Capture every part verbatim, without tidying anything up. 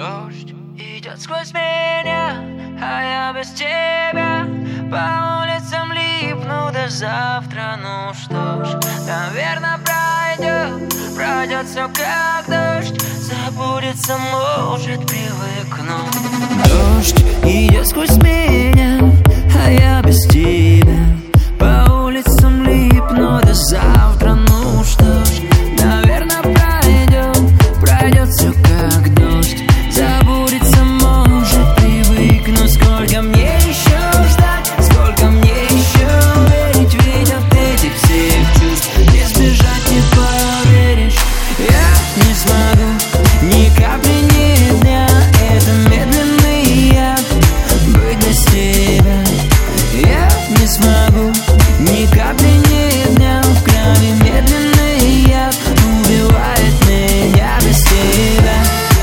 Дождь идет сквозь меня, а я без тебя по улицам липну до завтра. Ну что ж, наверное, пройдет, пройдет все как дождь, забудется, может, привыкну. Дождь идет сквозь меня, а я без тебя по улицам липну до завтра. Ну что ж, наверное, пройдет, пройдет все как дождь, забудется, может, привыкну. Сколько мне еще ждать, сколько мне еще верить, ведь от этих всех чувств не сбежать, не поверишь. Я не смогу ни капли, ни дня, это медленный яд, быть без тебя. Я не смогу ни капли, ни дня, в крови медленный яд убивает меня без тебя.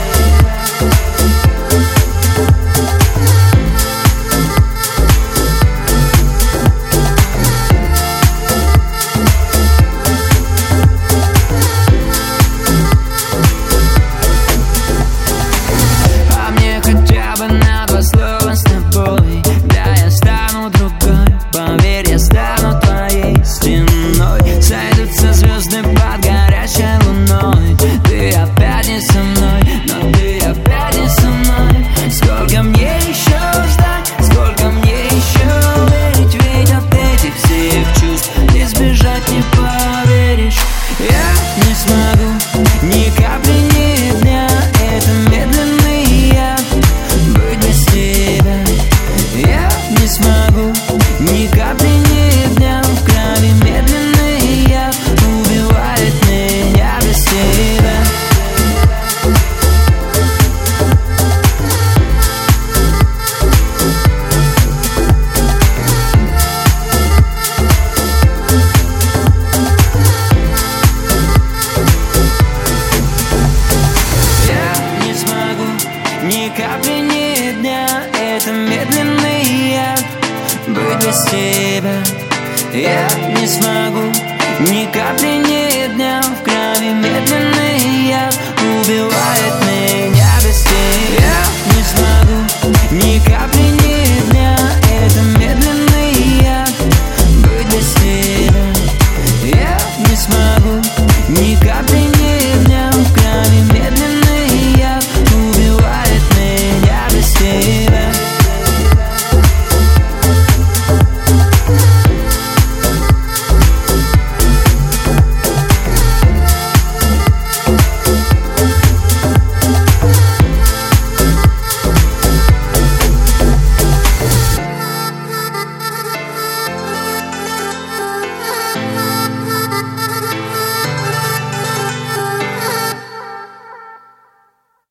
А мне хотя бы на два слова с тобой, да я стану другой, поверь, я стану твоей стеной. Сойдутся звезды под горячей луной, ты опять не со мной, но ты опять не со мной. Сколько мне еще ждать, сколько мне еще верить, ведь от этих всех чувств не сбежать, не поверишь. Я не смогу ни капли, ни дня, это медленный яд, быть без тебя. Я не смогу ни капли, ни дня, в крови медленный яд убивает меня без тебя. Я не смогу ни капли, ни дня, это медленный яд, быть без тебя. Я не смогу ни капли, ни дня, в крови медленный яд убивает